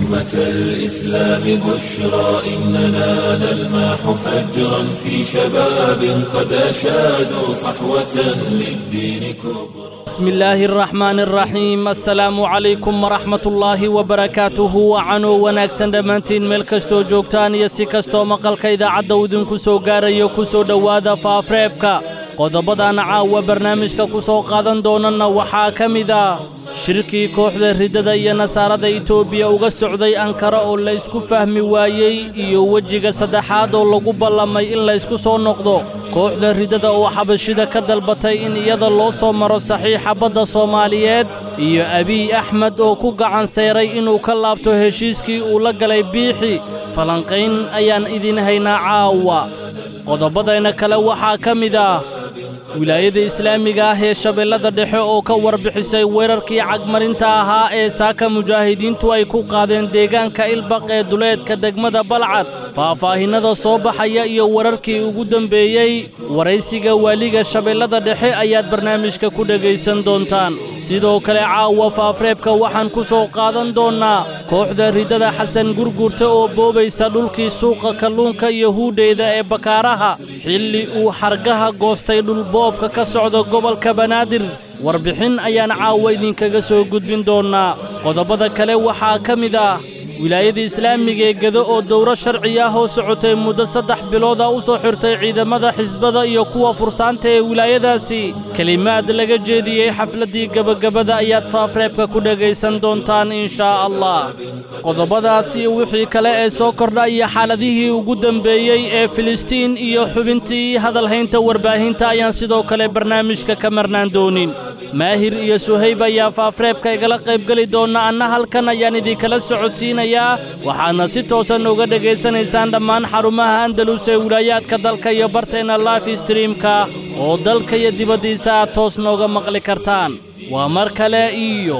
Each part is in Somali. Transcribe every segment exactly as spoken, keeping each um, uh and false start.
أمة الإسلام بشرى إننا نلمح فجرا في شباب قد أشادوا صحوة للدين كبرى. بسم الله الرحمن الرحيم. السلام عليكم ورحمة الله وبركاته. وعنو وناكسن دمانتين ملكستو جوكتان يسيكستو مقال كيدا عدودن كسو غاريو كسو دوادا فافريبكا qodobadaan caawa barnaamijka ku soo qaadan doonana waxaa ka mid ah shirkii kooxda ridada iyo nasaarada Itoobiya uga socday Ankara oo la isku fahmi waayay iyo wajiga saddexaad oo lagu ballamay in la isku soo noqdo kooxda ridada oo xabashida ka dalbatay in iyada loo soo maro saxiixa badda Soomaaliyeed iyo Abiy Ahmed oo ku gacan sayray inuu ka laabto heshiiskii uu la galay biixi falanqayn ayaan idin haynaa caawa qodobadayna kale waxaa ka mid ah wilaayada islaamiga ah ee shabeellada dhexe oo ka warbixisay weerarkii cagmarinta ahaa ee saaka mujaahidiintu ay ku qaadeen deegaanka Ilbaq ee duleedka degmada Balcad faahfaahinada soo baxaya iyo wararkii ugu dambeeyay waraysiga waaliga shabeellada dhexe ayaad barnaamijka ku dhagaysan doontaan sidoo kale caawa faafreebka waxaan ku soo qaadan doonaa kooxda ridada Xasan Gurgurta oo boobaysa dhulkii suuqa kalluunka iyo huudheeda ee Bakaaraha xilli uu xargaha goostay dhul boobka ka socda gobolka Banaadir warbixin ayaan caawa idinkaga soo gudbin doonaa qodobada kale waxaa ka mid ah wilaayada islaamiga ee Gado oo dowro sharci ah oo socotay muddo saddex bilood ah u soo xirtay ciidamada xisbada iyo kuwa fursaanta ee wilaayadaasi kalimaad laga jeediyay xafladii gabagabada ayaad faafreebka ku dhagaysan doontaan insha Allah qodobadaas iyo wixii kale ee soo kordhay xaaladihii ugu dambeeyay ee Filistiin iyo xubintii hadalhaynta warbaahinta ayaan sidoo kale barnaamijka ka marnaan doonin maahir iyo Suhayb ayaa faafreebka igala qayb gali doona anna halkan ayaan idin kala socodsiinay waxaana si toosan uga dhageysanaysaan dhammaan xarumaha Andalus ee wilaayaadka dalka iyo barteena live streamka oo dalka iyo dibadiisa aad toos nooga maqli kartaan waa mar kale iyo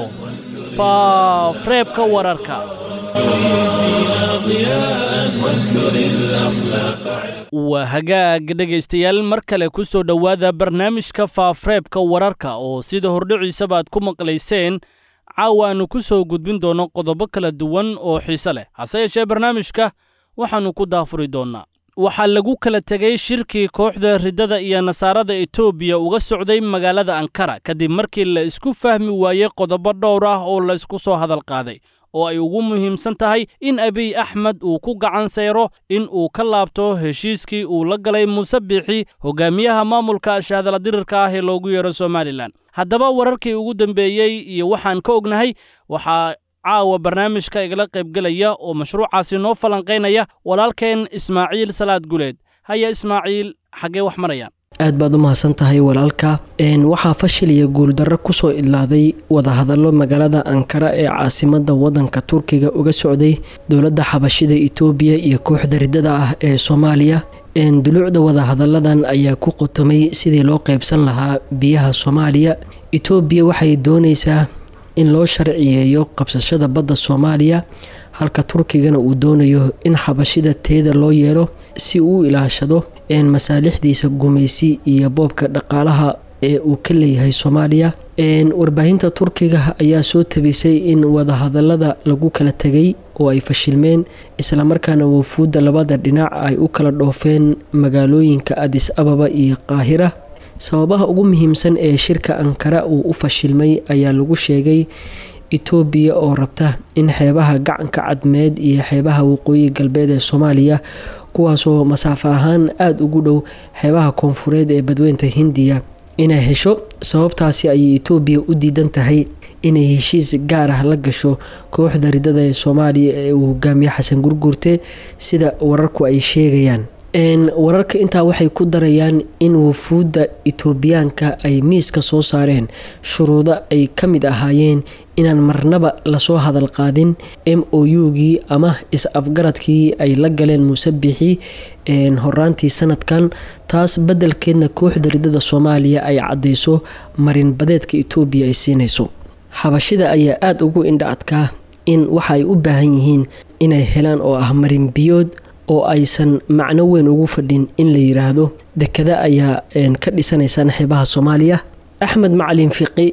faafreebka wararka waa hagaag dhegaystayaal mar kale ku soo dhowaada barnaamijka faafreebka wararka oo sida hordhiciisaba aad ku maqlayseen caawaanu ku soo gudbin doono qodobo kala duwan oo xiiso leh hase yeeshee barnaamijka waxaanu ku daafuri doonaa waxaa lagu kala tegay shirkii kooxda ridada iyo nasaarada Itoobiya uga socday magaalada Ankara kadib markii la isku fahmi waayay qodobo dhowr ah oo la isku soo hadal qaaday oo ay ugu muhiimsan tahay in Abiy Ahmed uu ku gacan sayro in uu ka laabto heshiiskii uu la galay Muuse Biixi hogaamiyaha maamulka shaadala dirirka ah ee loogu yeero Somaliland haddaba wararkii ugu dambeeyay iyo waxaan ka ognahay waxaa caawa barnaamijka igala qayb galaya oo mashruucaasi noo falanqaynaya walaalkeen Ismaaciil Salaad Guleed haya Ismaaciil xagee wax maraya aad baad u mahadsan tahay walaalka een waxa fashil iyo guul darro ku soo idlaaday wada hadallo magaalada Ankara ee caasimadda wadanka Turkiga uga socday dawladda xabashida Itoobiya iyo kooxda ridada ah ee Soomaaliya een dulucda wada hadalladan ayaa ku qotomay sidii loo qaybsan lahaa biyaha Soomaaliya Itoobiya waxay doonaysaa in loo sharciyeeyo qabsashada badda Soomaaliya halka Turkigana uu doonayo in xabashida teeda loo yeelo si uu ilaashado een masaalixdiisa gumaysi iyo boobka dhaqaalaha ee uu ka leeyahay Soomaaliya een warbaahinta Turkiga ayaa soo tabisay in wada hadallada lagu kala tagay oo ay fashilmeen isla markaana wafuudda labada dhinac ay u kala dhoofeen magaalooyinka Addis Ababa iyo Qaahira sababaha ugu muhiimsan ee shirka Ankara uu u fashilmay ayaa lagu sheegay Itoobiya oo rabta in xeebaha gacanka cadmeed iyo xeebaha waqooyi galbeed ee Soomaaliya kuwaasoo masaafo ahaan aad ugu dhow xeebaha koonfureed ee badweynta Hindiya inay hesho sababtaasi ay Itoobiya u diidan tahay inay heshiis gaar ah la gasho kooxda ridada ee Soomaaliya ee uu hogaamiyo Xasan Gurgurte sida wararku ay sheegayaan een wararka intaa waxay ku darayaan in wafuudda Itoobiyaanka ay miiska soo saareen shuruudo ay ka mid ahaayeen inaan marnaba la soo hadal qaadin M O U-gii ama is-afgaradkii ay la galeen Muuse Biixi een horaantii sanadkan taas beddelkeedna kooxda ridada Soomaaliya ay cadeyso marin badeedka Itoobiya ay siinayso xabashida ayaa aad ugu indha adkaa in waxa ay u baahan yihiin inay helaan oo ah marin biyood oo aysan macno weyn ugu fadhin in la yiraahdo dekada ayaa ka dhisanaysan xeebaha Soomaaliya Axmed Macalin Fiqi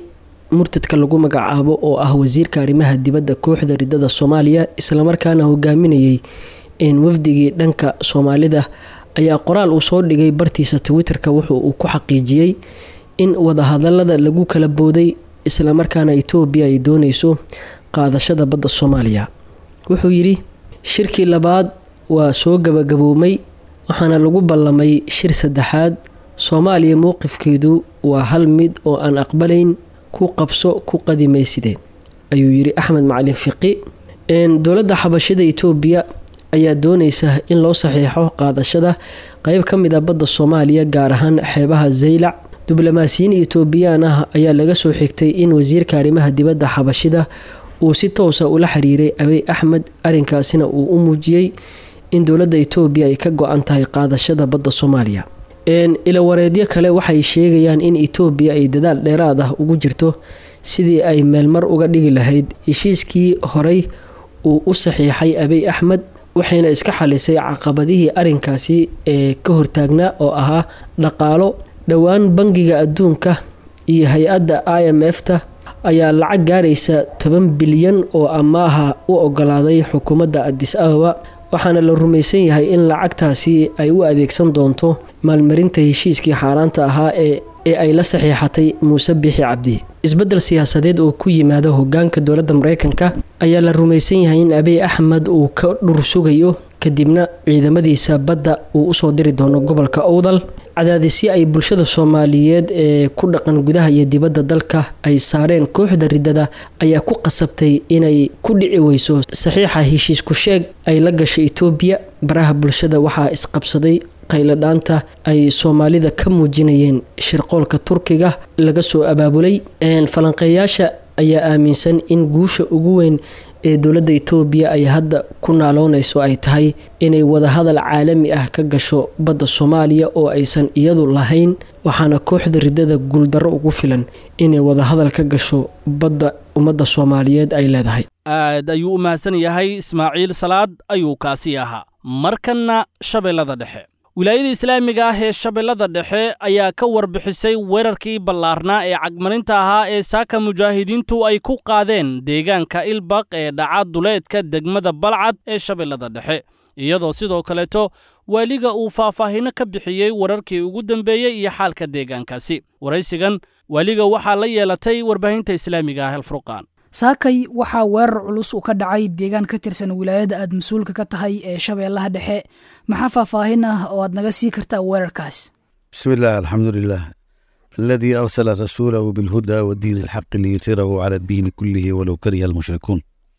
murtadka lagu magacaabo oo ah wasiirka arrimaha dibadda kooxda ridada Soomaaliya islamarkaana hogaaminayay in wafdigii dhanka Soomaalida ayaa qoraal uu soo dhigay bartiisa Twitterka wuxuu uu ku xaqiijiyay in wadahadalada lagu kala booday islamarkaana Itoobiya ay doonayso qaadashada badda Soomaaliya. Wuxuu yiri shirkii labaad waa soo gabagaboomay waxaana lagu ballamay shir saddexaad. Soomaaliya mowqifkeedu waa hal mid oo aan aqbalayn ku qabso ku qadimayside ayuu yiri Axmed Macalin Fiqi. in dowladda xabashida Itoobiya ayaa doonaysa in loo saxiixo qaadashada qayb ka mid ah badda Soomaaliya gaar ahaan xeebaha Zeylac. diblomaasiyiin Itoobiyaan ah ayaa laga soo xigtay in wasiirka arrimaha dibadda xabashida uu si toos ah ula xiriiray Abiy Ahmed arinkaasina uu u muujiyay in dowladda Itoobiya ay ka go'an tahay qaadashada badda Soomaaliya. in ila wareedyo kale waxay sheegayaan in Itoobiya ay dadaal dheeraad ah ugu jirto sidii ay meelmar uga dhigi lahayd heshiiskii horey uu u saxiixay Abiy Ahmed waxayna iska xalisay caqabadihii arinkaasi ee ka hortaagnaa oo ahaa dhaqaalo. dhawaan bangiga adduunka iyo hay-adda I M F-ta ayaa lacag gaaraysa toban bilyan oo amaaha u ogolaaday xukuumadda Addis Ababa waxaana la rumaysan yahay in lacagtaasi ay u adeegsan doonto maalmarinta heshiiskii xaaraanta ahaa ee ee ay la saxiixatay Muuse Bixi Cabdi. isbedel siyaasadeed oo ku yimaada hoggaanka dowladda Mareykanka ayaa la rumaysan yahay in Abiy Ahmed uu ka dhur sugayo kadibna ciidamadiisa badda uu u soo diri doono gobolka Awdal. cadaadisyo ay bulshada Soomaaliyeed ee ku dhaqan gudaha iyo dibadda dalka ay saareen kooxda ridada ayaa ku qasabtay inay ku dhici weyso saxiixa heshiis ku sheeg ay la gashay Itoobiya. baraha bulshada waxaa isqabsaday qayladhaanta ay Soomaalida ka muujinayeen shirqoolka Turkiga laga soo abaabulay. een falanqeeyaasha ayaa aaminsan in guusha ugu weyn ee dowladda Itoobiya ay hadda ku naaloonayso ay tahay inay wada hadal caalami ah ka gasho badda Soomaaliya oo aysan iyadu lahayn waxaana kooxda ridada guuldarro ugu filan inay wada hadal ka gasho badda ummadda Soomaaliyeed ay leedahay. aad ayuu u mahadsan yahay Ismaaciil Salaad ayuu kaasi ahaa. markana Shabeellada Dhexe. wilaayada islaamiga ah ee Shabeellada Dhexe ayaa ka warbixisay weerarkii ballaarnaa ee cagmarinta ahaa ee saaka mujaahidiintu ay ku qaadeen deegaanka Ilbaq ee dhaca duleedka degmada Balcad ee Shabeellada Dhexe iyadoo sidoo kaleeto waliga uu faahfaahin ka bixiyay wararkii ugu dambeeyay iyo xaalka deegaankaasi. waraysigan waliga waxaa la yeelatay warbaahinta islaamiga ah Al-Furqaan. saakay waxaa weerar culus u ka dhacay deegaan ka tirsan wilaayada aad mas'uulka ka tahay ee Shabeellaha Dhexe. maxaa faahfaahin ah oo aad naga sii kartaa weerarkaas? bismillaah alxamdulillaah alladii arsala rasuulahu bilhudaa wadiini alxaqi liyutirahu cala addiini kullihi walow kariha almushrikuun.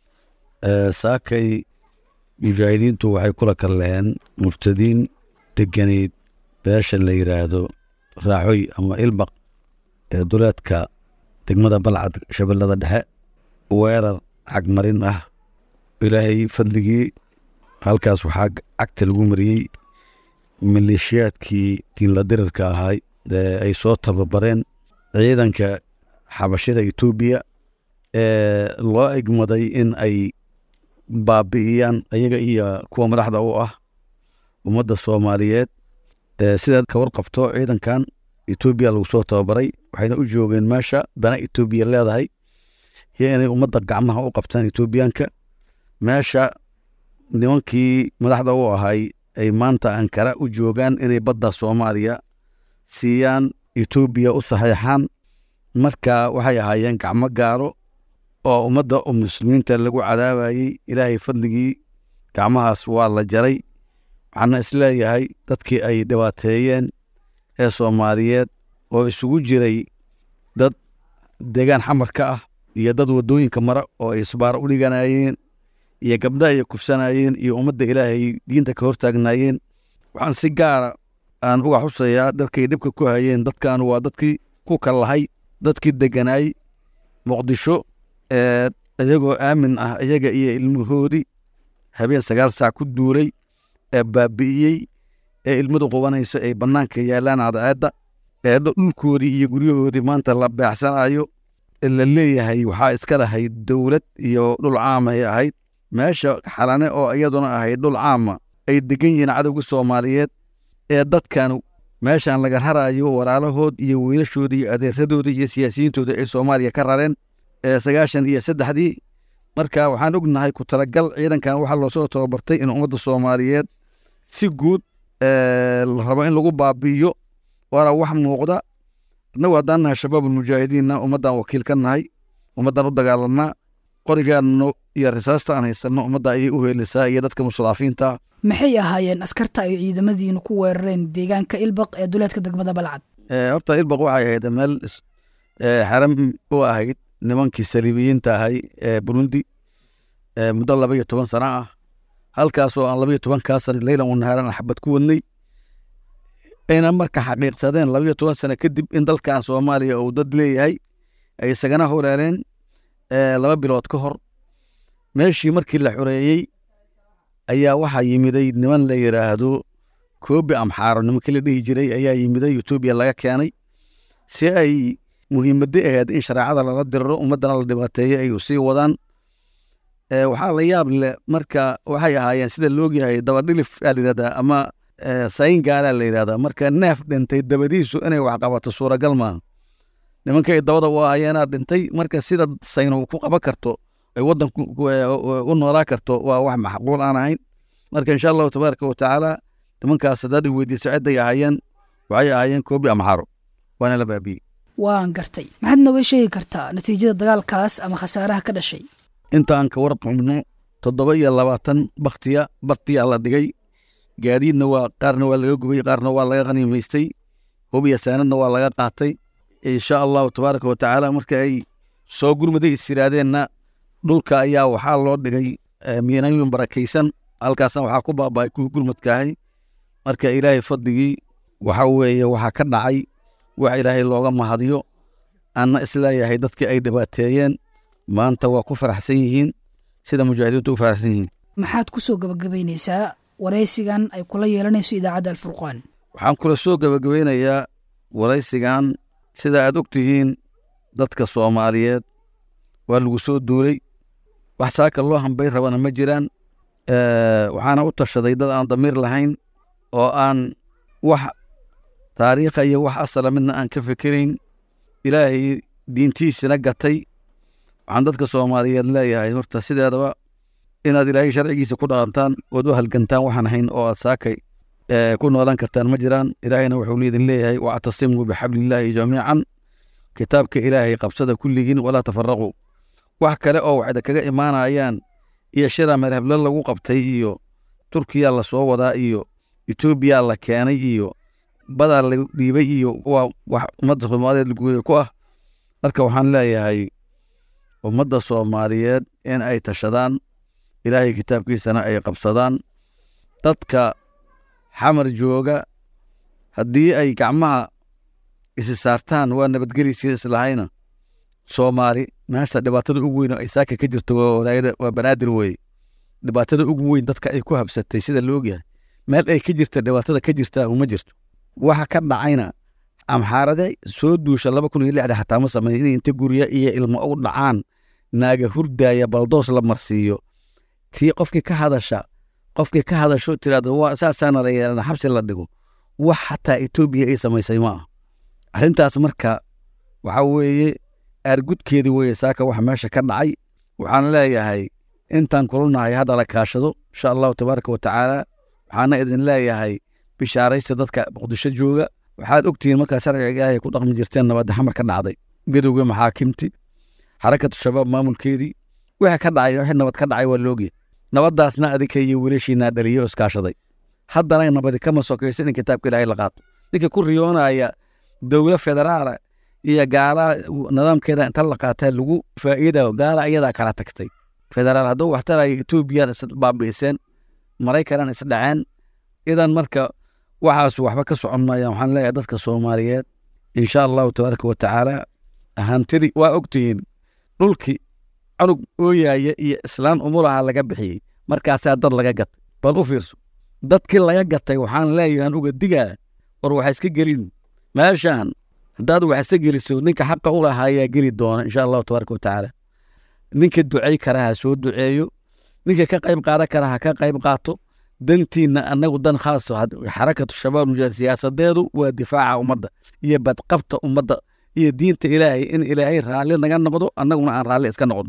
saakay mujaahidiintu waxay kula kalleen murtadiin deganeyd beesha la yidhaahdo raaxoy ama Ilbaq ee duleedka degmada Balcad Shabeellada Dhexe. weerar cagmarin ah ilaahay fadligii halkaas waxaa cagta lagu mariyey maleeshiyaadkii diinla dirirka ahay ee ay soo tababareen ciidanka xabashida Itoobiya ee loo egmaday in ay baabi'iyaan ayaga iyo kuwa madaxda u ah ummadda Soomaaliyeed. sidaad ka warqabto ciidankan Itoobiya lagu soo tababaray waxayna u joogeen meesha dana Itoobiya leedahay iyo inay ummadda gacmaha u qabtaan Itoobiyaanka. meesha nimankii madaxda u ahay ay maanta Ankara u joogaan inay badda Soomaaliya siiyaan Itoobiya u saxiixaan. marka waxay ahaayeen gacmo gaaro oo ummadda u muslimiinta lagu cadaabayay. ilaahay fadligii gacmahaas waa la jaray. waxaana isleeyahay dadkii ay dhibaateeyeen ee Soomaaliyeed oo isugu jiray dad deegaan xamarka ah iyo dad wadooyinka mara oo ay isbaar u dhiganayeen iyo gabdhaha ay kufsanayeen iyo ummadda ilaahay diinta ka hortaagnaayeen. waxaan si gaara aan uga xusayaa dadkay dhibka ku hayeen. dadkan waa dadkii ku kalahay dadkii deganaay Muqdisho ee iyagoo aamin ah iyaga iyo ilmahoodii habeen sagaal saac ku duulay ee baabi'iyey ee ilmadu qubanayso ay bannaanka yaalaan cadceedda ee dhulkoodii iyo guryahoodii maanta la beecsanayo. la leeyahay waxaa iska lahayd dowlad iyo dhul caam ay ahayd. meesha xalane oo iyaduna ahayd dhul caama ay degan yihiin cadowga Soomaaliyeed ee dadkan meeshaan laga rarayo walaalahood iyo wiilashooda iyo adeeradooda iyo siyaasiyiintooda ay soomaaliya ka rareen sagaashan iyo saddexdii marka waxaan ognahay ku talagal ciidankan waxaa loo soo tababartay in ummadda soomaaliyeed si guud la rabo in lagu baabi'iyo waana wax muuqda annagu haddaan nahay shabaabulmujaahidiinna ummaddan wakiil ka nahay ummaddan u dagaalanaa qorigaanno iyo risaasta aan haysanno ummadda ayay u heelisaa iyo dadka mustadaafiinta maxay ahaayeen askarta ay ciidamadiinu ku weerareen deegaanka ilbaq ee duleedka degmada balcad horta ilbaq waxay ahayd meel xaram u ahayd nimankii saliibiyiinta ahay ee burundi muddo laba iyo toban sano ah halkaasoo aan laba iyo tobankaa sano leylan wanahaaran xabad ku wadnay ayna marka xaqiiqsadeen laba iyo toban sano kadib in dalkan soomaaliya uu dad leeyahay ay isagana horeereen laba bilood ka hor meeshii markii la xoreeyey ayaa waxaa yimiday niman la yidhaahdo koobi amxaaro nimankii la dhihi jiray ayaa yimiday etoobiya laga keenay si ay muhiimadda ahayd in shareecada lala diriro ummaddana la dhibaateeyo ay sii wadaan waxaa la yaab leh marka waxay ahaayeen sida loogyahay dabadhilif aa la yidhahdaa ama sayin gaalaa la yidhahdaa marka neef dhintay dabadiisu inay wax qabato suuragal maaha nimankay dabada u ahayeenaa dhintay marka sida sayno ku qaban karto ay waddanku u noolaa karto waa wax maxquul aan ahayn marka insha allahu tabaaraka watacaala nimankaas haddaad i weydiiso cidday ahaayeen waxay ahaayeen koobi amxaaro waana la baabiyey waan gartay maxaad nooga sheegi kartaa natiijada dagaalkaas ama khasaaraha ka dhashay intaan ka warqabno toddoba iyo labaatan baktiya bartiyaa la dhigay gaadiidna waa qaarna waa laga gubay qaarna waa laga qaniimaystay hubiya saanadna waa laga qaatay insha allahu tabaaraka watacaala marka ay soo gurmaday istiraadeenna dhulka ayaa waxaa loo dhigay miinooyin barakaysan halkaasna waxaa ku baaba'ay kuwa gurmadkaahay marka ilaahay fadligii waxa weeye waxaa ka dhacay wax ilaahay looga mahadiyo anna isleeyahay dadkii ay dhibaateeyeen maanta waa ku faraxsan yihiin sida mujaahidiintu u faraxsan yihiin maxaad ku soo gabagabaynaysaa waraysigan ay kula yeelanayso idaacadda alfurqaan waxaan kula soo gabagabeynayaa waraysigan sida aad og tihiin dadka soomaaliyeed waa lagu soo duulay wax saaka loo hambay rabana ma jiraan waxaana u tashaday dad aan damiir lahayn oo aan wax taariikha iyo wax asala midna aan ka fikirayn ilaahay diintiisina gatay waxaan dadka soomaaliyeed leeyahay horta sideedaba inaad ilaahay sharcigiisa ku dhaqantaan ood u halgantaan waxaan ahayn oo aad saakay ku noolaan kartaan ma jiraan ilaahayna wuxuu liidin leeyahay wactasimuu bixablillaahi jamiican kitaabka ilaahay qabsada kulligiin walaa tafaraquu wax kale oo waxda kaga imaanayaan iyo shira madhablo lagu qabtay iyo turkiya la soo wadaa iyo etoobiya la keenay iyo badaa la dhiibay iyo waa wax ummadda soomaaliyeed laguuda ku ah marka waxaan leeyahay ummadda soomaaliyeed in ay tashadaan ilaahay kitaabkiisana ay qabsadaan dadka xamar jooga haddii ay gacmaha isi saartaan waa nabadgeliysii islahayna soomaali meesha dhibaatada ugu weyn oo ay saaka ka jirto waa banaadir weye dhibaatada ugu weyn dadka ay ku habsatay sida la ogyahay meel ay ka jirta dhibaatada ka jirtaa uma jirto waxa ka dhacayna amxaarade soo duusha laba kun iyo lixda xataa ma sameyn inay inta gurya iyo ilmo u dhacaan naaga hurdaaya baldoos la marsiiyo tii qofkii ka hadasha qofkii ka hadasho tiraahdo waa saasaana la yeelana xabsi la dhigo wax xataa etoobiya ay samaysay ma ah arrintaas marka waxa weeye aargudkeedii weye saaka wax meesha ka dhacay waxaan leeyahay intaan kulanahay hadda la kaashado insha allahu tabaaraka watacaala waxaana idin leeyahay bishaaraysta dadka muqdisho jooga waxaad ogtihiin markaa sharciga ilaahay ku dhaqmi jirteen nabadda xamar ka dhacday midowga maxaakimti xarakatu shabaab maamulkeedii wixii ka dhacay wixii nabad ka dhacay waa loogyahay nabaddaasna adinka iyo wiilashiinaa dhaliyo oo iskaashaday haddana nabadi kama sokaysa in kitaabka ilaahay la qaato ninka ku riyoonaya dowla federaala iyo gaala nidaamkeeda inta la qaataa lagu faa'iidayo gaala iyadaa kala tagtay federaal hadduu waxtaraya etoobiyana is baabi'iseen maraykanana is dhaceen idan marka waxaas waxba ka socon maayaan waxaan leeyahay dadka soomaaliyeed insha allahu tabaaraka watacaala hantidii waa ogtihiin dhulkii canug ooyaaya iyo islaan umulaha laga bixiyey markaasaa dad laga gatay bal u fiirso dadkii laga gatay waxaan leeyahan uga digaa war waxa iska gelin meeshaan haddaad wax iska geliso ninka xaqa u lahaa ayaa geli doona insha allahu tabaaraka watacaala ninka ducey kara ha soo duceeyo ninka ka qayb qaadan kara ha ka qayb qaato dantiina annagu dan khaas xarakatu shabaab mujaahidiin siyaasadeedu waa difaaca ummadda iyo badqabta ummadda iyo diinta ilaahay in ilaahay raalli naga noqdo annaguna aan raalli iska noqon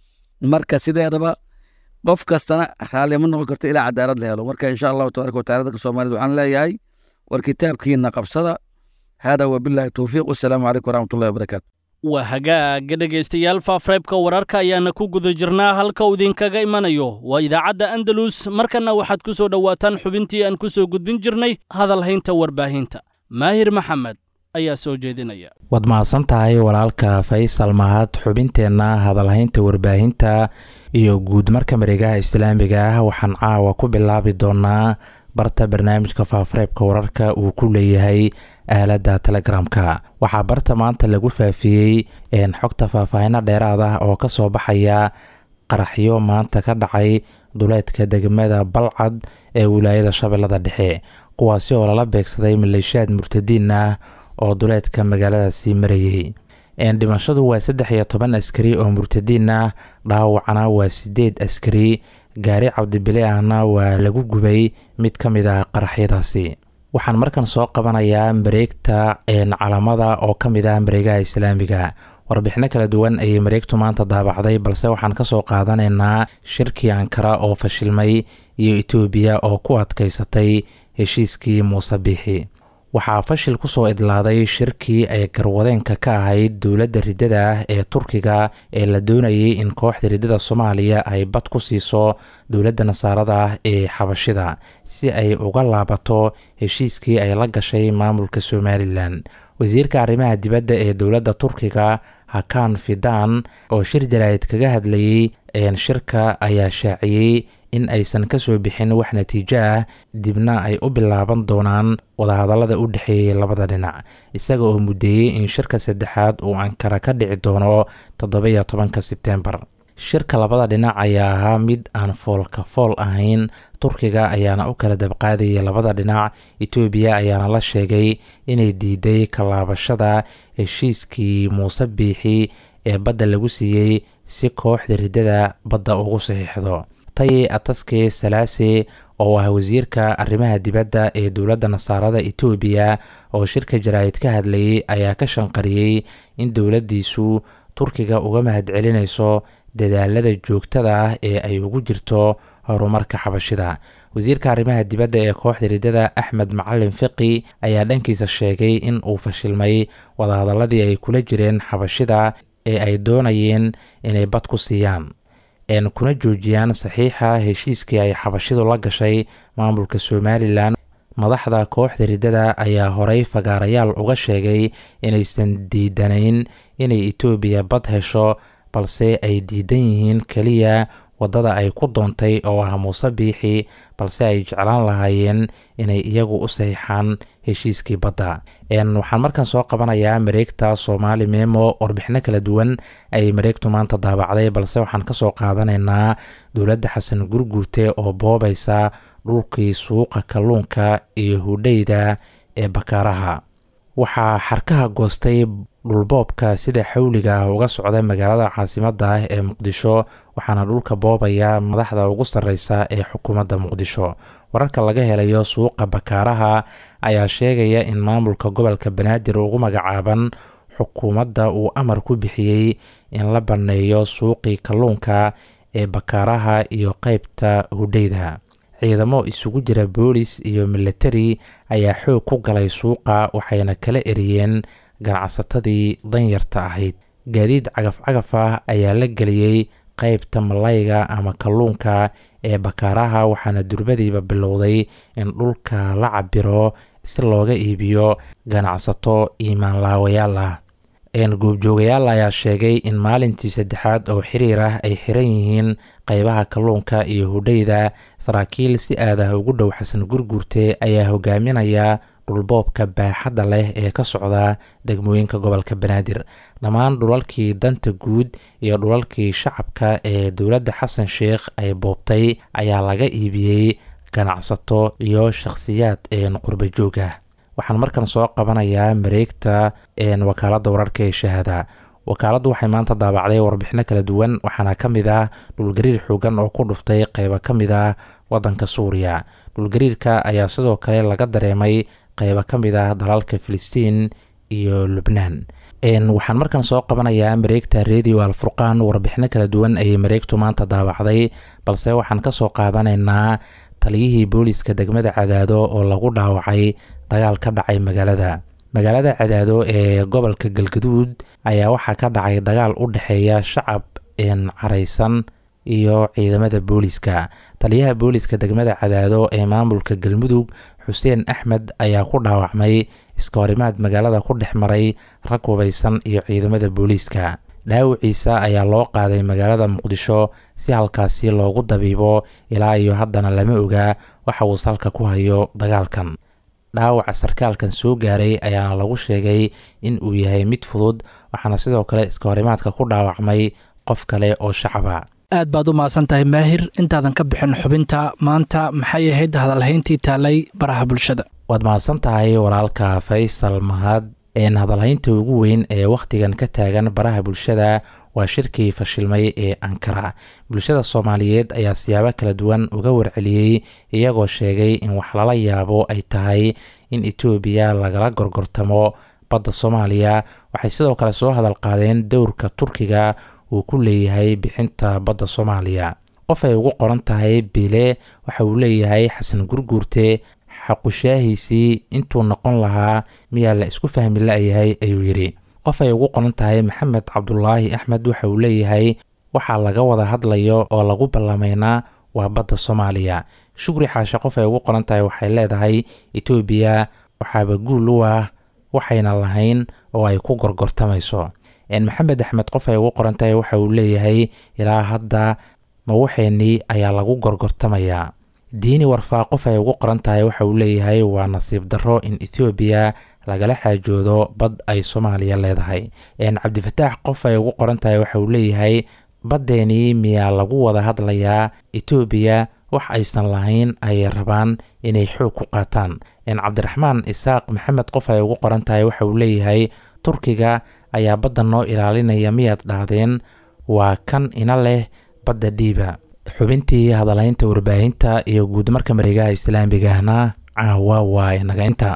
marka sideedaba qof kastana raalli ma noqon karto ilaa cadaalad la helo marka insha allahu tabaaraka watacaala dadka soomaalida waxaan leeyahay war kitaabkiina qabsada hada wabillahi towfiiq wasalaamu calaykum waraxmatullahi wabarakaatu waa hagaaga dhegaystayaal faafareebka wararka ayaana ku guda jirnaa halka uu idinkaga imanayo waa idaacadda andalus markana waxaad ku soo dhowaataan xubintii aan ku soo gudbin jirnay hadalhaynta warbaahinta maahir maxamed ayaa soo jeedinaya waad mahadsan tahay walaalka faysal mahad xubinteenna hadalhaynta warbaahinta iyo guud marka mareegaha islaamiga ah waxaan caawa ku bilaabi doonaa barta barnaamijka faafareebka wararka uu ku leeyahay aaladda telegramka waxaa barta maanta lagu faafiyey xogta faahfaahino dheeraad ah oo ka soo baxaya qaraxyo maanta ka dhacay duleedka degmada balcad ee wilaayada shabeellada dhexe kuwaasi oo lala beegsaday maleeshiyaad murtadiin ah oo duleedka magaaladaasi marayay dhimashadu waa saddex iyo toban askari oo murtadiin ah dhaawacna waa sideed askari gaari cabdibile ahna waa lagu gubay mid ka mid ah qaraxyadaasi waxaan markan soo qabanayaa mareegta calamada oo ka mid ah mareegaha islaamiga warbixino kala duwan ayay mareegtu maanta daabacday balse waxaan ka soo qaadanaynaa shirkii ankara oo fashilmay iyo etoobiya oo ku adkaysatay heshiiskii muuse biixi waxaa fashil ku soo idlaaday shirkii ay garwadeenka ka ahayd dowladda riddada ah ee turkiga ee la doonayay in kooxda riddada soomaaliya ay bad ku siiso dowladda nasaarada ah ee xabashida si ay uga laabato heshiiskii ay la gashay maamulka somalilan wasiirka arrimaha dibadda ee dowladda turkiga hakan fidan oo shir jaraa'id kaga hadlayay shirka ayaa shaaciyey in aysan ka soo bixin wax natiijo ah dibna ay u bilaaban doonaan wadahadallada u dhexeeyay labada dhinac isaga oo muddeeyey in shirka saddexaad uu ankara ka dhici doono toddoba-iyo tobanka sebtembar shirka labada dhinac ayaa ahaa mid aan foolka fool ahayn turkiga ayaana u kala dabqaadayay labada dhinac etoobiya ayaana la sheegay inay diiday kalaabashada heshiiskii muuse biixi ee badda lagu siiyey si kooxda riddada badda ugu saxiixdo taye ataske salaase oo ah wasiirka arrimaha dibadda ee dowladda nasaarada etoobiya oo shirka jaraa'id ka hadlayay ayaa ka shanqariyey in dowladdiisu turkiga uga mahadcelinayso dadaalada joogtada ah ee ay ugu jirto horumarka xabashida wasiirka arrimaha dibadda ee kooxda riddada axmed macalin fiqi ayaa dhankiisa sheegay in uu fashilmay wadahadalladii ay kula jireen xabashida ee ay doonayeen inay bad ku siiyaan kuna joojiyaan saxiixa heshiiskii ay xabashidu la gashay maamulka somalilan madaxda kooxda riddada ayaa horey fagaarayaal uga sheegay inaysan diidanayn inay etoobiya bad hesho balse ay diidan yihiin keliya waddada ay ku doontay oo ah muuse biixi balse ay jeclaan lahaayeen inay iyagu u saxiixaan heshiiskii badda waxaan markan soo qabanayaa mareegta soomaali memo warbixino kala duwan ayay mareegtu maanta daabacday balse waxaan kasoo qaadanaynaa dowladda xasan gurguurte oo boobaysa dhulkii suuqa kalluunka iyo hudheyda ee bakaaraha waxaa xarkaha goostay dhulboobka sida xawliga ah uga socda magaalada caasimadda ah ee muqdisho waxaana dhulka boobaya madaxda ugu sarreysa ee xukuumadda muqdisho wararka laga helayo suuqa bakaaraha ayaa sheegaya in maamulka gobolka banaadir ugu magacaaban xukuumadda uu amar ku bixiyey in la banneeyo suuqii kalluunka ee bakaaraha iyo qeybta hudheyda ciidamo isugu jira boolis iyo militari ayaa xoog ku galay suuqa waxayna kala eriyeen ganacsatadii danyarta ahayd gaadiid cagaf-cagaf ah ayaa la geliyey qeybta malayga ama kalluunka ee bakaaraha waxaana durbadiiba bilowday in dhulka la cabiro si looga iibiyo ganacsato iimaanlaawayaal ah goobjoogayaal ayaa sheegay in maalintii saddexaad oo xiriir ah ay xiran yihiin qeybaha kalluunka iyo hudheyda saraakiil si aadaha ugu dhow xasan gurguurte ayaa hogaaminaya dhulboobka baaxadda leh ee ka socda degmooyinka gobolka banaadir dhammaan dhulalkii danta guud iyo dhulalkii shacabka ee dowladda xasan sheekh ay boobtay ayaa laga iibiyey ganacsato iyo shakhsiyaad een qurba joog ah waxaan markan soo qabanayaa mareegta wakaaladda wararka ee shahaada wakaaladdu waxay maanta daabacday warbixino kala duwan waxaana ka mid ah dhulgariir xoogan oo ku dhuftay qeybo ka mid ah waddanka suuriya. dhulgariirka ayaa sidoo kale laga dareemay qeybo ka mid ah dalalka filistiin iyo lubnaan. waxaan markan soo qabanayaa mareegta radio alfurqaan. warbixino kala duwan ayay mareegtu maanta daabacday, balse waxaan ka soo qaadanaynaa taliyihii booliska degmada Cadaado oo lagu dhaawacay dagaal ka dhacay magaalada magaalada Cadaado ee gobolka Galgaduud ayaa waxaa ka dhacay dagaal u dhexeeya shacab een careysan iyo ciidamada booliska. taliyaha booliska degmada Cadaado ee maamulka Galmudug Xuseen Axmed ayaa ku dhaawacmay iska horimaad magaalada ku dhex maray rag hubeysan iyo ciidamada booliska. dhaawiciisa ayaa loo qaaday magaalada Muqdisho si halkaasi loogu dabiibo, ilaa iyo haddana lama oga waxa uu salka ku hayo dagaalkan. dhaawaca sarkaalkan soo gaaray ayaana lagu sheegay in uu yahay mid fudud, waxaana sidoo kale iska horimaadka ku dhaawacmay qof kale oo shacaba. aad baad u mahadsan tahay maahir. intaadan ka bixin xubinta maanta, maxay ahayd hadalhayntii taalay baraha bulshada? waad mahadsan tahay walaalka Faysal Mahad. een hadalhaynta ugu weyn ee wakhtigan ka taagan baraha bulshada waa shirkii fashilmay ee Ankara. bulshada Soomaaliyeed ayaa siyaabo kala duwan uga warceliyay, iyagoo sheegay in wax lala yaabo ay tahay in Itoobiya lagala gorgortamo badda Soomaaliya. waxay sidoo kale soo hadal qaadeen dowrka Turkiga uu ku leeyahay bixinta badda Soomaaliya. qof ay ugu qoran tahay Bile waxa uu leeyahay Xasan Gurguurte xaqushahiisii intuu noqon lahaa miyaa la isku fahmi la'yahay ayuu yidhi. qof ay ugu qoran tahay Maxamed Cabdulaahi Axmed waxa uu leeyahay waxaa laga wada hadlayo oo lagu ballameynaa waa badda Soomaaliya. Shukri Xaashe qof ay ugu qoran tahay waxay leedahay Itoobiya waxaaba guul u ah waxayna lahayn oo ay ku gorgortamayso. een Maxamed Axmed qof ay ugu qoran tahay waxa uu leeyahay ilaa hadda ma waxeenii ayaa lagu gorgortamayaa. diini warfaa qof ay ugu qoran tahay waxa uu leeyahay waa nasiib darro in Itoobiya lagala xaajoodo bad ay Soomaaliya leedahay. een Cabdifataax qof ay ugu qoran tahay waxa uu leeyahay baddeeni miyaa lagu wada hadlayaa, Itoobiya wax aysan lahayn ay rabaan inay xoog ku qaataan. een Cabdiraxmaan Isaaq Maxamed qof ay ugu qoran tahay waxa uu leeyahay Turkiga ayaa badda noo ilaalinaya miyaad dhahdeen, waa kan ina leh badda dhiiba. xubintii hadalhaynta warbaahinta iyo guud marka mareegaha islaamigahna caawa waa inaga inta.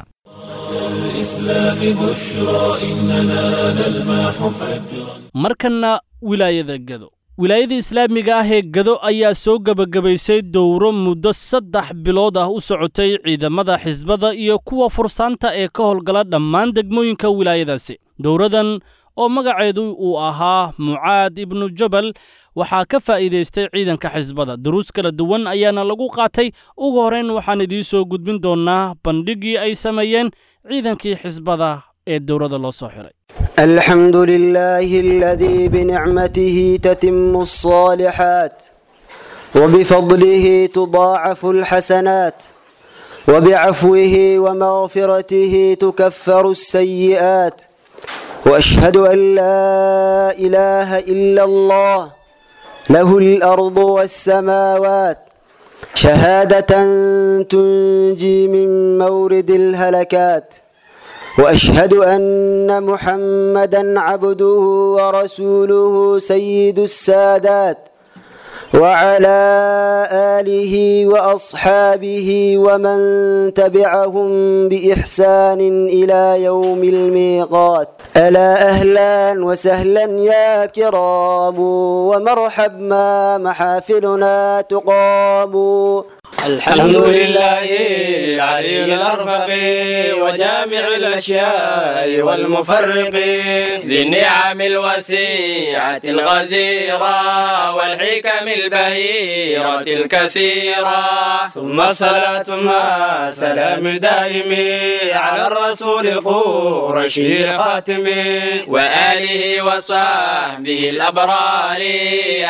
markana wilaayada Gado. wilaayada islaamiga ah ee Gado ayaa soo gabagabaysay dowro muddo saddex bilood ah u socotay ciidamada xisbada iyo kuwa fursaanta ee ka howlgala dhammaan degmooyinka wilaayadaasi. dowradan oo magaceedu uu ahaa Mucaad ibnu Jabal waxaa ka faa'iideystay ciidanka xisbada. duruus kala duwan ayaana lagu qaatay. ugu horeyn waxaan idiin soo gudbin doonaa bandhigii ay sameeyeen ciidankii xisbada ee dowrada loo soo xiray. الحمد لله الذي بنعمته تتم الصالحات وبفضله تضاعف الحسنات وبعفوه ومغفرته تكفر السيئات وأشهد أن لا إله إلا الله له الأرض والسماوات شهادة تنجي من مورد الهلكات وأشهد أن محمدًا عبده ورسوله سيد السادات وعلى آله وأصحابه ومن تبعهم بإحسان إلى يوم الميقات. ألا أهلا وسهلا يا كرام ومرحب ما محافلنا تقام. الحمد لله علي الأرفق وجامع الأشياء والمفرق ذي النعم الوسيعة الغزيرة والحكم البهيرة الكثيرة ثم صلاة ما سلام دائم على الرسول القرشي الخاتم وآله وصحبه الأبرار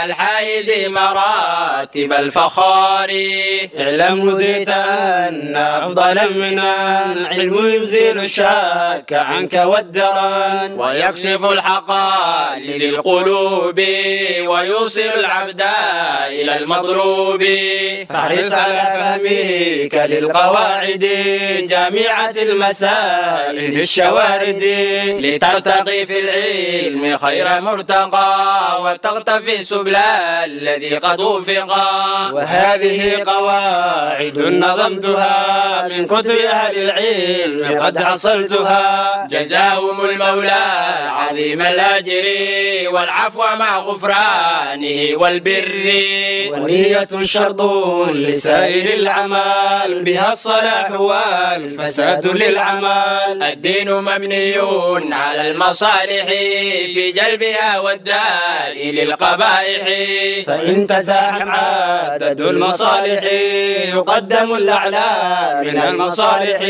الحائز مراتب الفخار. اعلم هديت أن أفضل المنن علم يزيل الشك عنك والدرن ويكشف الحقائق للقلوب ويوصل العبد إلى المطلوب فاحرص على فهمك للقواعد جامعة المسائل الشوارد لترتقي في العلم خير مرتقى وتغتفي سبل الذي قد وفقا وهذه قواعد نظمتها من كتب أهل العلم قد حصلتها جزاهم المولى عظيم الأجر والعفو مع غفرانه والبر ونية شرط لسائر العمل بها الصلاح والفساد للعمل الدين مبني على المصالح في جلبها والدار للقبائح فإن تزاحم عدد المصالح يقدم الأعلى من المصالح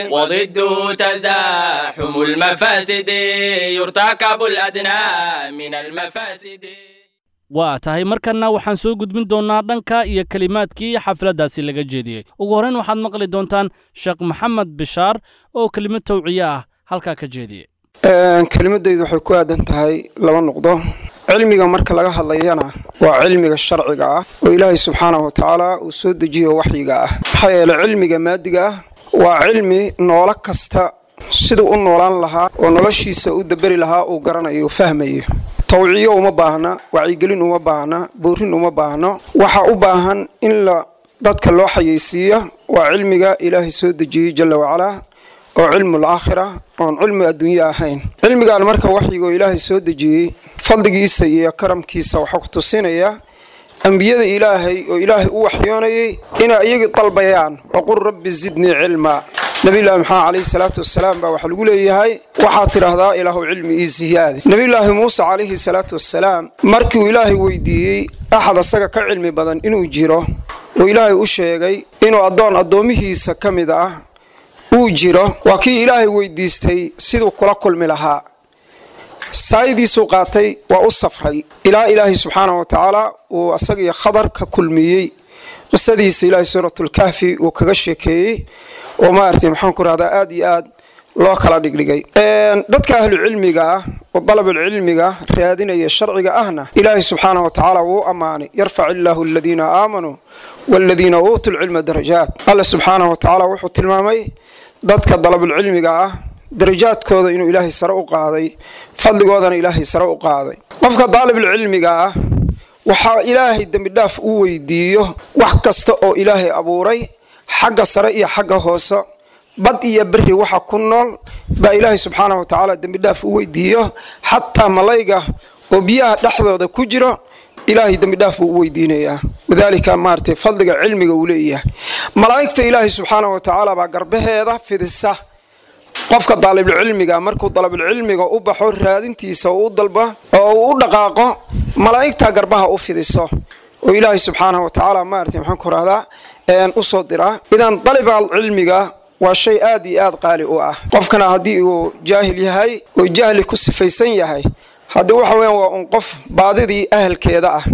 وضده تزاحم المفاسد يرتكب الأدنى من المفاسد. waa tahay markana waxaan soo gudbin doonaa dhanka iyo kalimaadkii xafladaasi laga jeediyay. ugu horreyn waxaad maqli doontaan Sheekh Maxamed Bishaar oo kelimad tawciye ah halka ka jeediyay. ee kelimadaydu waxay ku aadan tahay laba noqdo. cilmiga marka laga hadlayana waa cilmiga sharciga ah oo Ilaahay subhanahu wa ta'ala uu soo dejiyo waxyiga ah. waxa yeelay cilmiga maadiga ah waa cilmi noola kasta sidoo u noolaan lahaa oo noloshiisa u dabari lahaa oo garanayo fahmayo. توعية وما باهنا وعيقلين وما باهنا بورين وما باهنا وحا أباهن إلا ذاتك اللوحة يسية وعلمك إلهي سود جي جل وعلا وعلم الآخرة وعلم الدنيا هين علمك على مركة وحيك إلهي سود جي فضلك يسية كرم كيسة وحقت السنية أنبياء إلهي وإلهي وحيوني إنا إيجي طلبيان وقل رب زدني علما نبي الله محمد عليه الصلاة والسلام بوحل يقول هاي وحاطر هذا إله علم إزيادة نبي الله موسى عليه الصلاة والسلام مركو إلهي ويدي أحد السجا كعلم بدن إنه يجيره وإلهي وشيء إنه أضان أضمه سكمده ويجيره وكي إلهي ويديستي سيدو كل كل ملها سايدي سوقاتي وأصفحي إلى إلهي سبحانه وتعالى وأسجي خضر ككل مي قصدي إلهي سورة الكهف وكغشكي وما أرتي محنكر هذا آدي آد الله خلا دقيقي ضدك أهل العلم وطلب العلم ريادين الشرع أهنا إلهي سبحانه وتعالى وأماني يرفع الله الذين آمنوا والذين أوتوا العلم درجات الله سبحانه وتعالى وحط المامي ضدك طلب العلم درجات كذا إنه إلهي سرق قاضي فضل كذا إلهي سرق قاضي قفك طالب العلم وحا إلهي دم الداف ويديه وحكست أو إلهي أبوري حق السرية حق هوسا بدء يبري وحا كنول با إلهي سبحانه وتعالى دم الداف ويديه حتى ملايقة وبيها دحضة دا كجرة إلهي دم الداف ويدينيه وذلك مارتي فضل علمي قوليه ملايكة إلهي سبحانه وتعالى با قربه هذا في السه qofka dalib cilmiga markuu dalab cilmiga u baxo raadintiisa uu dalba oo u dhaqaaqo malaa'ikta garbaha u fidiso oo Ilaahay subhanahu wa ta'ala maartay maxaan ku raahdaa een u soo diraa idan dalib cilmiga waa shay aad iyo aad qaali u ah qofkana hadii uu jaahil yahay oo jahli ku sifaysan yahay hadii waxa weeyaan waa un qof baadidii ahalkeeda ah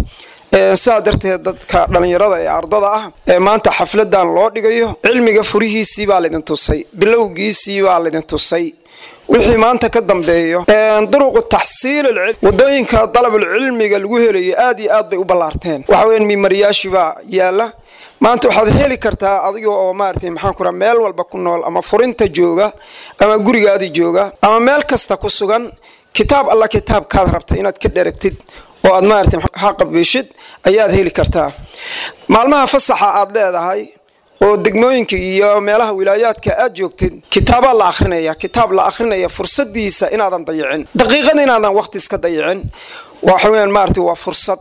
سادرته dadka dhalinyarada ee ardada ah ee maanta xafladan loo dhigayo cilmiga furihiisii baa la idin tusay bilowgiisii baa la idin tusay wixii maanta ka dambeeyo ee duruq tahsiil ilm wadooyinka dalab cilmiga lagu helayo aad iyo aad bay u balaarteen waxa weyn mimariyaashi baa yaala maanta waxaad heli kartaa adiga oo maartay maxaan ku raa meel walba ku nool ama furinta jooga ama gurigaadi jooga ama meel kasta ku sugan kitaab alla kitaabkaad rabtay inaad ka dheregtid oo aad maartay xaq bishid ayaad heli kartaa maalmaha fasaxa aad leedahay oo degmooyinka iyo meelaha wilaayadka aad joogtid kitaab la akhrinaya kitaab la akhrinaya fursadiisa inaadan dayicin daqiiqad inaadan waqti iska dayicin waxa weeyaan maartay waa fursad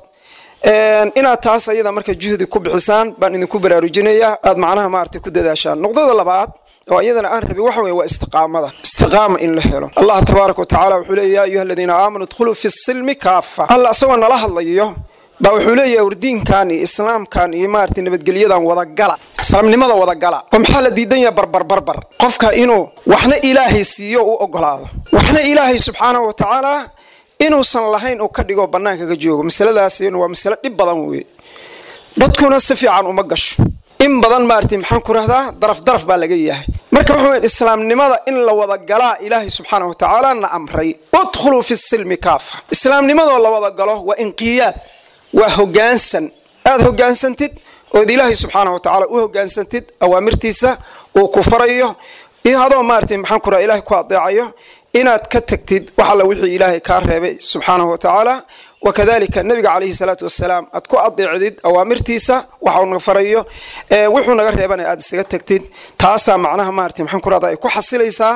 een inaad taas ayada marka juhdi ku bixisaan baan idinku baraarujinaya aad macnaha maartay ku dadaashaan noqdada labaad oo iyadana aan rabi waxa weey waa istiqaamada istiqaama in la helo Allah tabaaraka wa taala wuxuu leeyahay ya ayyuhal ladina aamanu idkhulu fi silmi kaffa Allah asoo nala hadlayo ba wuxuu leeyahay wardiinkan iyo islaamkan iyo maartay nabadgeliyadan wada gala islaamnimada wada gala oo maxaa la diidan yahay barbar barbar qofka inuu waxna ilaahay siiyo uu ogolaado waxna ilaahay subhanahu wa taala inuu san lahayn oo ka dhigo banaanka ka joogo misaladaas waa misal dib badan weey dadkuna si fiican uma gasho in badan maartay maxaan ku rahdaa daraf daraf baa laga yahay marka wuxuu islaamnimada in la wada galaa ilaahay subxaanahu wa tacaala na amray udkhulu fi silmi kaafa islaamnimada la wada galo waa inqiyaad waa hoggaansan aad hoggaansantid oo ilaahay subxaanahu wa tacaala u hoggaansantid awaamirtiisa uu ku farayo iyo hadoo maartay maxaan ku rahaa ilaahay ku adeecayo inaad ka tagtid waxa la wixii ilaahay ka reebay subxaanahu wa tacaala وكذلك النبي عليه الصلاة والسلام أتكو أضيعدد أوامر تيسا وحاول فريو أه وحنا قريبنا أد سجتكتد تاسع معناها مارتي محن كرادا يكو حصليسا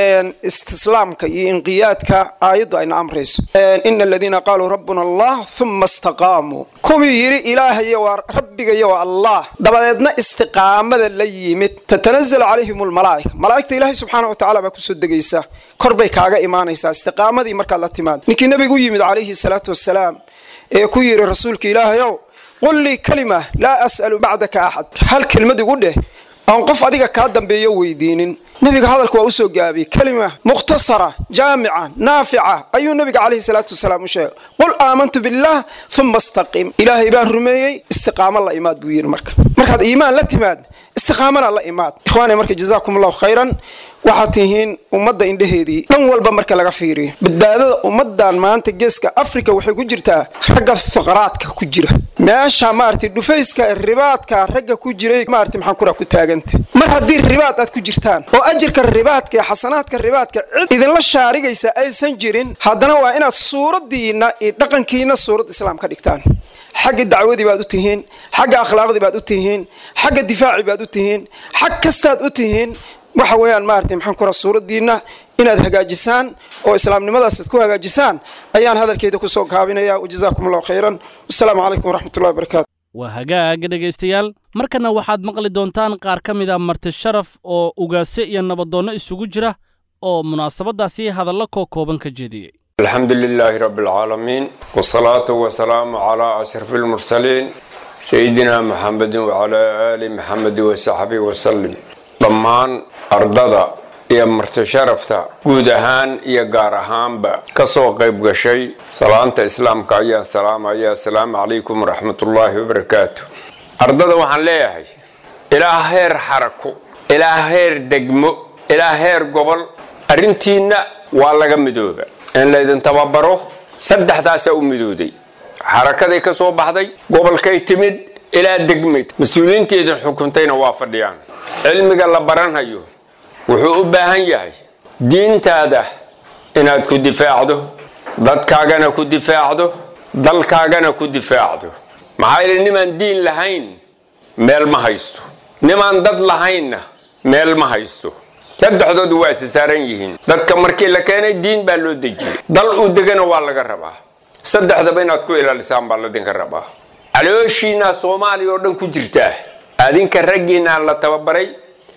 استسلام كي انقياد كأيضا إن أمرس إن الذين قالوا ربنا الله ثم استقاموا كم يري إلهي وربك يا الله دبلنا استقامة اللي تتنزل عليهم الملائكة ملائكة إلهي سبحانه وتعالى بكسود دقيسة korbay kaaga iimaanaysaa istiqaamadii marka la timaad ninkii nabigu yimid calayhi salaatu wassalaam ee ku yiri rasuulka ilaahayow qul li kalima la as'alu ba'daka ahad hal kelmad igu dheh aan qof adiga ka dambeeyo weydiinin nabiga hadalku waa u soo gaabiyay kalima mukhtasara jaami'a naafi'a ayuu nabiga calayhi salaatu wassalaam u sheegay qul aamantu billah thumma istaqim ilaahay baan rumeeyay istiqaama la imaad buu yiri marka markaad iimaan la timaad istiqaamana la imaad ikhwaani marka jazaakumullahu khayran waxaatihiin ummadda indhaheedii dhan walba marka laga fiiriyo badbaadada ummadan maanta geeska Afrika waxay ku jirtaa ragga fuqaraadka ku jira meesha maartay dhufayska ribaadka ragga ku jiray maartay maxaan ku ku taagantay mar haddii ribaad aad ku jirtaan oo ajirka ribaadka iyo xasanaadka ribaadka idin la shaarigaysa aysan jirin haddana waa inaad suuradiina iyo dhaqankiina suurad islaam ka dhigtaan xagga dacwadii baad u tihiin xagga akhlaaqdii baad u tihiin xagga difaaci baad u tihiin xag kastaad u tihiin waxa weeyaan maartay maxaan ku rasuuladiina inaad hagaajisaan oo islaamnimadaas ku hagaajisaan ayaan hadalkeeda ku soo kaabinaya wajazaakumullahu khayran assalamu alaykum warahmatullahi wabarakatuh waa hagaag dhageystayaal markana waxaad maqli doontaan qaar ka mid ah marti sharaf oo ugaase iyo nabadoonno isugu jira oo munaasabadaasi hadallo koo kooban ka jeediyay الحمد لله رب العالمين والصلاة والسلام على أشرف المرسلين سيدنا محمد وعلى آل محمد وصحبه وسلم ضمان أرضا يا مرتشرفتا جودهان يا جارهان با كسو قيب قشي صلاة إسلام كايا سلام يا سلام عليكم ورحمة الله وبركاته أرضا وحن ليهي إلى هير حركو إلى هير دقمو إلى هير قبل أرنتينا والله جمدوبة إن ليدن تببرو سدح تاسع أمدودي حركة ذيك صوب بعضي قبل كي تمد إلى دقمت مسؤولين تيدن حكومتين وافديان علم قال بران هيو وحقوق بهن ياهي دين تاده إن أتكو دفاع ده ضد كاغانا كو دفاع ده ضل كاغانا كو دفاع ده معايل نمان دين لهين ميل ما هيستو نمان ضد لهين ميل ما هيستو saddex dood waa saaran yihiin dadka markii la keenay diin baa loo dejiyay dal uu degana waa laga rabaa saddexdaba inaad ku ilaalisaan baa la idinka rabaa calooshiina Soomaaliya oo dhan ku jirtaa adinka raggiina la tababaray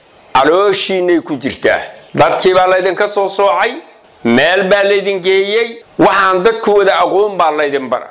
calooshiina ku jirtaa dadkii baa la idinka soo soocay meel baa la idin geeyay waxaan dadku wada aqoon baa la idin bara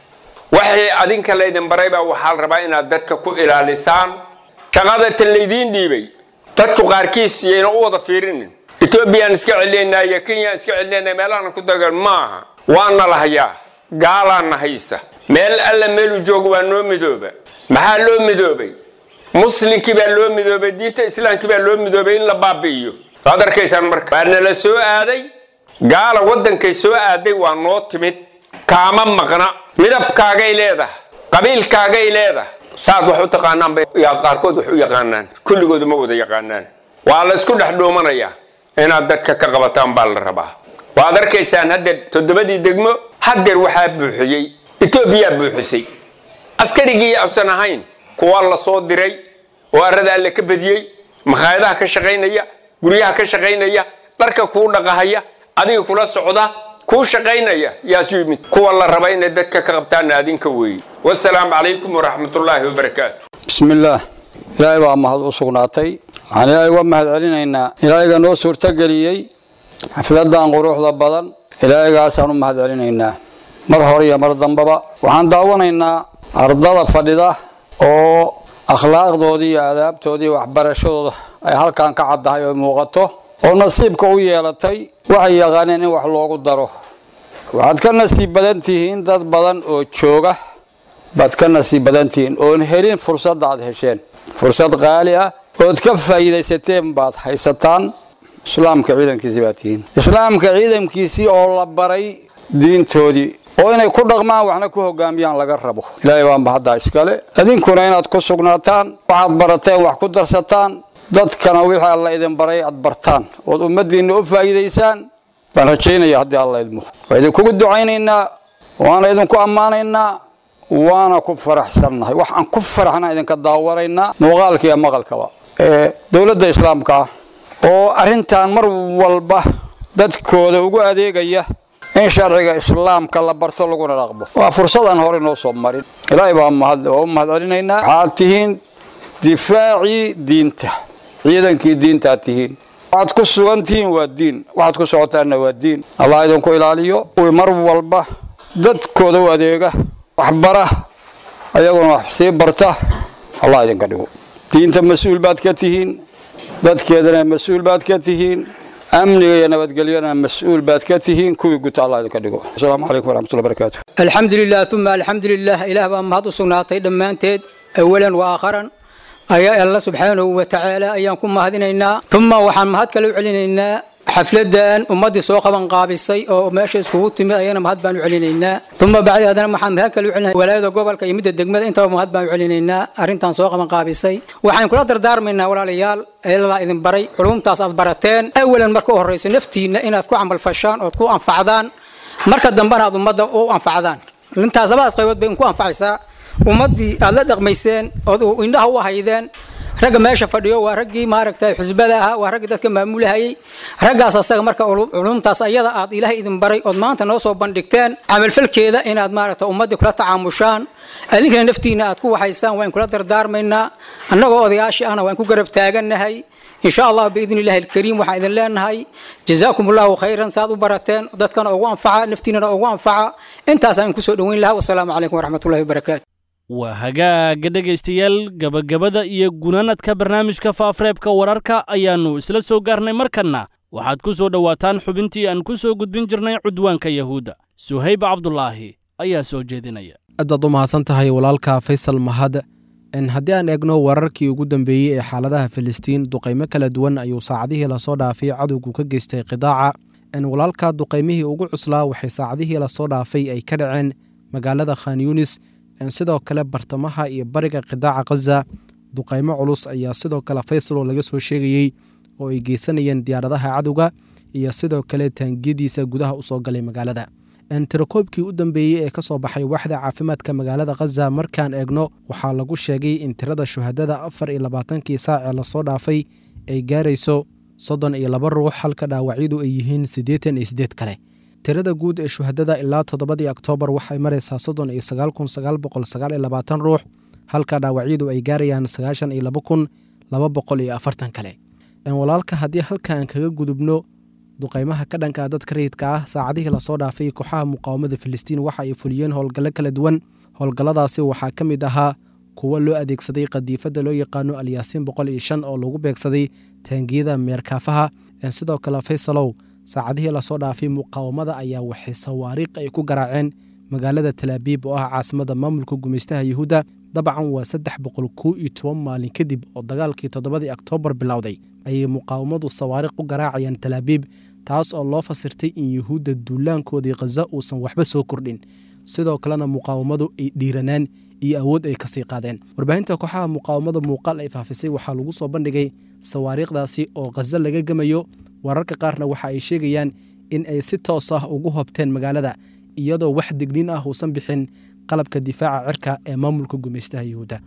waxay adinka la idin baray baa waxa la rabaa inaad dadka ku ilaalisaan shaqada tan la idin dhiibay dadku qaarkiis yeena u wada fiirinin Ethiopian iska cileynaa iyo Kenya iska cileynaa meelahan ku dagan maaha waana la hayaa gaalana haysa meel alla meel u joogo waa noo midooba maxaa loo midoobay muslimki baa loo midoobay diinta islaamki baa loo midoobay in la baabi'iyo waad arkaysan marka baana la soo aaday gaala wadankay soo aaday waa noo timid kaama maqna midabkaaga ileeda qabiilkaaga ileeda saad wax u taqaanaan bay qaarkood wax u yaqaanaan kulligood ma wada yaqaanaan waa la isku dhex dhoomanaya inaad dadka ka qabataan baa la rabaa waad arkaysaan hadda toddobadii degmo haddeer waxaa buuxiyey Ethiopia buuxisay askarigii afsan ahayn kuwa la soo diray oo arada alle ka badiyay maqaayadaha ka shaqeynaya guriyaha ka shaqeynaya dharka ku dhaqahaya adiga kula socda ku shaqeynaya yaa suumid kuwa la raba in dadka ka qabtaan adinka weey والسلام عليكم ورحمة الله وبركاته بسم الله إلهي بقى مهد أسقناتي عن إلهي ومهد علينا إنا إلهي قانو سورتا قليي حفلات دان قروح ضبادان إلهي قاسانو مهد علينا إنا مرهوريا مردان بابا وحان داوانا إنا أرضا فرددا أو أخلاق دودي عذاب دودي وحبرشو أي هل كان كعد هاي موغطو ونصيب كوية لتي وحي يغانين وحلوغو دارو وحاد كان نصيب بدنتيهين داد بدن أو تشوغة baad ka nasiib badantiin oo helin fursad aad hesheen fursad qaali ah ood ka faa'iidaysateen baad haysataan islaamka ciidankiisii baad tihiin islaamka ciidankiisii oo la baray diintoodii oo inay ku dhaqmaan waxna ku hogaamiyaan laga rabo ilaahay baa mahadda iskale idinkuna inaad ku sugnaataan waxaad barateen wax ku darsataan dadkana wixii alla idin baray aad bartaan ood ummaddiinna u faa'iidaysaan baan rajaynayaa haddii alla idmo waa idinkugu ducaynaynaa waana idinku ammaanaynaa waana ku faraxsannahay wax aan ku faraxna idinka daawanaynaa muuqaalka iyo maqalkaba ee dowladda islaamka ah oo arrintan mar walba dadkooda ugu adeegaya in sharciga islaamka la barto laguna dhaqmo waa fursadan hore noo soo marin ilaahay baa mahad oo mahad celinaynaa waxaad tihiin difaacii diinta ciidankii diinta tihiin waxaad ku sugan tihiin waa diin waxaad ku socotaanna waa diin allah idinku ilaaliyo uu mar walba dadkooda u adeega waxbara ayaguna wax sii barta allah idinka dhigo diinta mas-uul baad ka tihiin dadkeedana mas-uul baad ka tihiin amniga iyo nabadgelyana mas-uul baad ka tihiin kuwii guta allah idinka dhigo asalaamu calaykum waraxmatullahi barakaatu alxamdulilah uma alxamdulilah ilaah baa mahad u sugnaatay dhammaanteed awalan wa aakharan ayaa alla subxaanahu wa tacaala ayaan ku mahadinaynaa uma waxaan mahad kale u celinaynaa xafladan ummadii soo qaban qaabisay oo meesha iskugu timid ayana mahad baan u celinaynaa uma bacdi hadana waxaan mahad kale u celinaynaa walaayada gobolka iyo midda degmada intaba mahad baan u celinaynaa arrintan soo qaban qaabisay waxaan kula dardaarmaynaa walaalayaal ilaa idin baray culumtaas aad barateen awalan marka u horeysa naftiina inaad ku camal fashaan oo ku anfacdaan marka dambana aad ummadda u anfacdaan intaas labadaas qaybood bay ku anfacaysaa ummadii aad la dhaqmayseen oo indhaha u haydeen ragga meesha fadhiyo waa raggii maaragtay xusbada ah waa raggii dadka maamulahayay raggaas asaga marka culumtaas ayada aad ilaahay idin baray ood maanta noo soo bandhigteen camalfalkeeda inaad maaragtay ummadii kula tacaamushaan adinkana naftiina aad ku waxaysaan waan kula dardaarmaynaa annagoo odayaashii ahna waan ku garab taagannahay إن شاء الله بإذن الله الكريم وحيد الله نهاي جزاكم الله خيرا سعد برتين ضدكنا أو أنفع نفتينا أو أنفع أنت أسأل كسر دوين الله والسلام عليكم ورحمة الله وبركاته waa hagaaga dhegaystayaal gabagabada iyo gunaanadka barnaamijka faafareebka wararka ayaannu isla soo gaarnay markanna waxaad ku soo dhowaataan xubintii aan ku soo gudbin jirnay cudwaanka yahuudda suhayb cabdulaahi ayaa soo jeedinaya aad baad u mahadsan tahay walaalka faysal mahad haddii aan eegno wararkii ugu dambeeyey ee xaaladaha filistiin duqaymo kala duwan ayuu saacadihii lasoo dhaafay cadowgu ka geystay qidaaca walaalka duqaymihii ugu cuslaa waxay saacadihii lasoo dhaafay ay ka dhaceen magaalada khan yunis sidoo kale bartamaha iyo bariga qidaaca khaza duqaymo culus ayaa sidoo kale faysalo laga soo sheegayey oo ay geysanayeen diyaaradaha cadowga iyo sidoo kale taangiyadiisa gudaha u soo galay magaalada tirakoobkii u dambeeyey ee ka soo baxay waaxda caafimaadka magaalada khaza markaan eegno waxaa lagu sheegay in tirada shuhadada afar iyo labaatankii saacee lasoo dhaafay ay gaarayso soddon iyo laba ruux halka dhaawacyadu ay yihiin siddeetan iyo siddeed kale tirada guud ee shuhadada ilaa toddobadii oktoobar waxay maraysaa soddon iyo sagaal kun sagaal boqol sagaal iyo labaatan ruux halka dhaawacyadu ay gaarayaan sagaashan iyo laba kun laba boqol iyo afartan kale walaalka haddii halka aan kaga gudubno duqaymaha ka dhanka dadka rayidka ah saacadihii lasoo dhaafay kooxaha muqaawamada filistiin waxa ay fuliyeen howlgallo kala duwan howlgalladaasi waxaa ka mid ahaa kuwo loo adeegsaday qadiifadda loo yaqaano alyaasiin boqol iyo shan oo lagu beegsaday taangiyada meerkaafaha sidoo kale faysalow saacadihii lasoo dhaafay muqaawamada ayaa waxay sawaariikh ay ku garaaceen magaalada talaabiib oo ah caasimada maamulka gumaystaha yuhuudda dabcan waa saddex boqol kow iyo toban maalin kadib oo dagaalkii toddobadii oktoobar bilowday ayay muqaawamadu sawaariikh u garaacayaan talaabiib taas oo loo fasirtay in yuhuudda duulaankoodii khaza uusan waxba soo kordhin sidoo kalena muqaawamadu ay dhiiranaan iyo awood ay kasii qaadeen warbaahinta kooxaha muqaawamada muuqaal ay faafisay waxaa lagu soo bandhigay sawaariikhdaasi oo khaza laga gemayo wararka qaarna waxa ay sheegayaan in ay si toos ah ugu hobteen magaalada iyadoo wax digniin ah uusan bixin qalabka difaaca cirka ee maamulka gumaystaha yuhuudda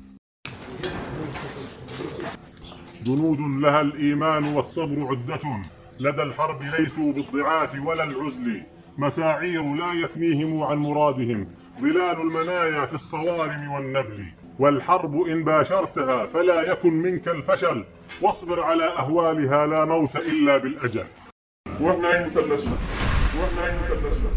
جنود لها الإيمان والصبر عدة لدى الحرب ليسوا بالضعاف ولا العزل مساعير لا يثنيهم عن مرادهم ظلال المنايا في الصوارم والنبل والحرب إن باشرتها فلا يكن منك الفشل واصبر على أهوالها لا موت إلا بالأجل واحنا مثلثنا واحنا مثلثنا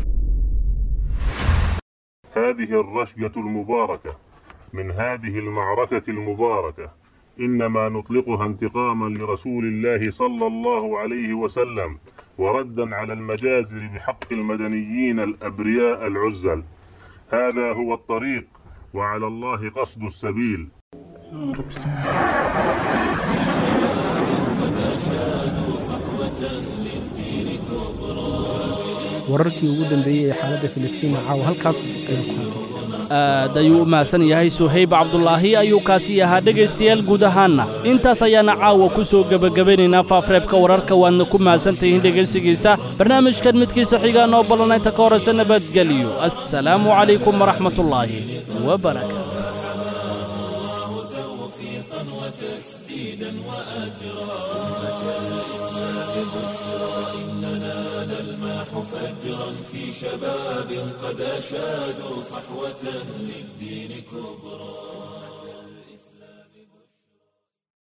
هذه الرشقة المباركة من هذه المعركة المباركة إنما نطلقها انتقاما لرسول الله صلى الله عليه وسلم وردا على المجازر بحق المدنيين الأبرياء العزل هذا هو الطريق وعلى الله قصد السبيل wararkii ugu dambeeyey ee xaaladda filistiin caawa halkaas ayaan ku hadlay aad ayuu u mahadsan yahay suhayb cabdulaahi ayuu kaasi ahaa dhegaystayaal guud ahaanna intaas ayaana caawa ku soo gebagabanaynaa faafreebka wararka waadna ku mahadsantahiin dhegaysigiisa barnaamijkan midkiisa xigaa noo ballanaynta ka horaysa nabadgelyo assalaamu calaykum waraxmatullaahi wabarakaatu وتسديدا وأجرا أمة الإسلام بشرى إننا نلمح فجرا في شباب قد أشادوا صحوة للدين كبرى.